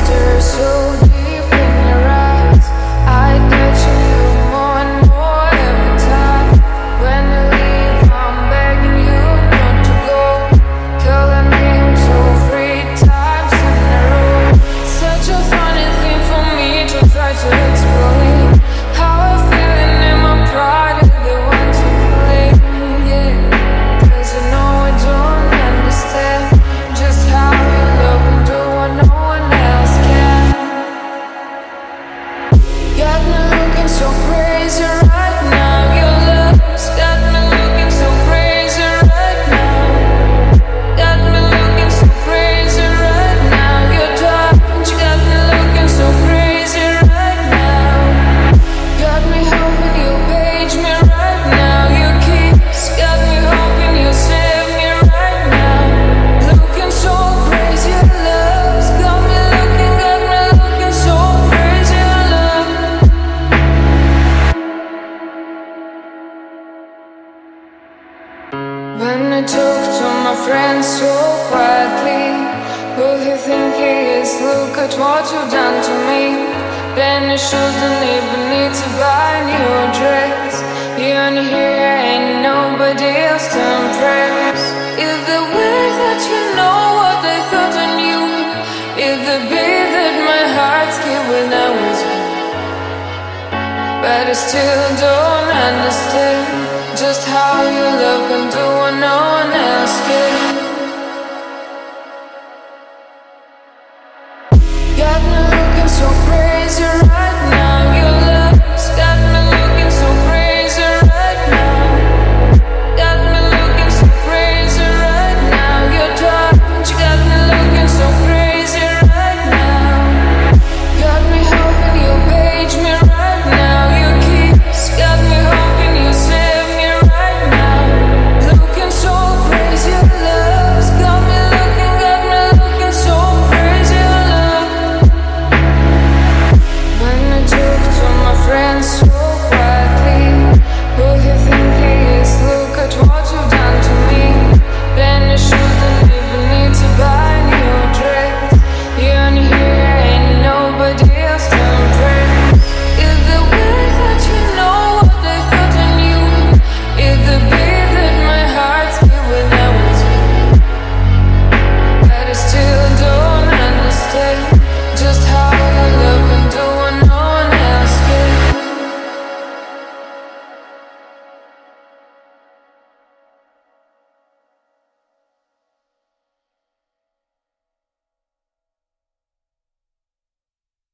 When I talk to my friends so quietly, who you think he is? Look at what you've done to me. Then you shouldn't even need to buy a new dress. You ain't here, ain't nobody else to impress. Is the way that you know what they thought I knew? Is the beat that my heart skipped when I was with? But I still don't understand just how your love can do what no one else can.